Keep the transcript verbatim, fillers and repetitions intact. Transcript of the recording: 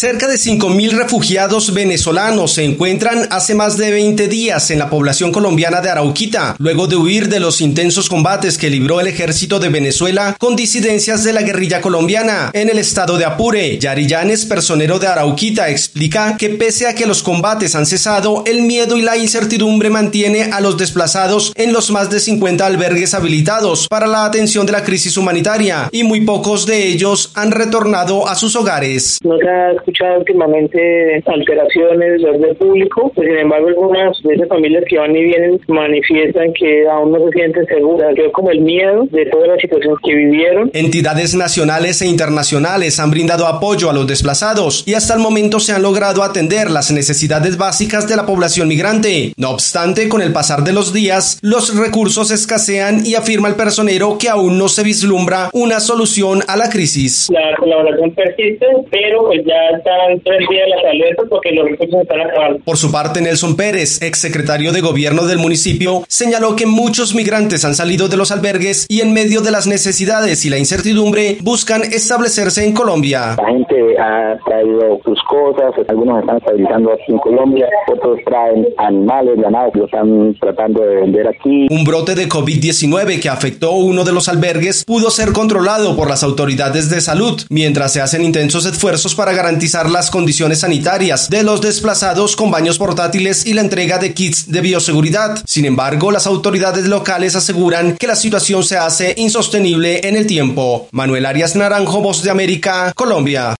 Cerca de cinco mil refugiados venezolanos se encuentran hace más de veinte días en la población colombiana de Arauquita, luego de huir de los intensos combates que libró el ejército de Venezuela con disidencias de la guerrilla colombiana en el estado de Apure. Yari Llanes, personero de Arauquita, explica que pese a que los combates han cesado, el miedo y la incertidumbre mantiene a los desplazados en los más de cincuenta albergues habilitados para la atención de la crisis humanitaria, y muy pocos de ellos han retornado a sus hogares. No se ha escuchado últimamente alteraciones del orden público, pues sin embargo algunas de esas familias que van y vienen manifiestan que aún no se sienten seguras, quedó como el miedo de toda la situación que vivieron. Entidades nacionales e internacionales han brindado apoyo a los desplazados y hasta el momento se han logrado atender las necesidades básicas de la población migrante. No obstante, con el pasar de los días, los recursos escasean y afirma el personero que aún no se vislumbra una solución a la crisis. La colaboración persiste, pero pues ya están tres días las alertas porque los recursos están acabando. Por su parte, Nelson Pérez, exsecretario de Gobierno del municipio, señaló que muchos migrantes han salido de los albergues y en medio de las necesidades y la incertidumbre buscan establecerse en Colombia. La gente ha traído sus cosas, algunos están estabilizando aquí en Colombia, otros traen animales, ganados, que lo están tratando de vender aquí. Un brote de COVID diecinueve que afectó uno de los albergues pudo ser controlado por las autoridades de salud, mientras se hacen intensos esfuerzos para garantizar las condiciones sanitarias de los desplazados con baños portátiles y la entrega de kits de bioseguridad. Sin embargo, las autoridades locales aseguran que la situación se hace insostenible en el tiempo. Manuel Arias Naranjo, Voz de América, Colombia.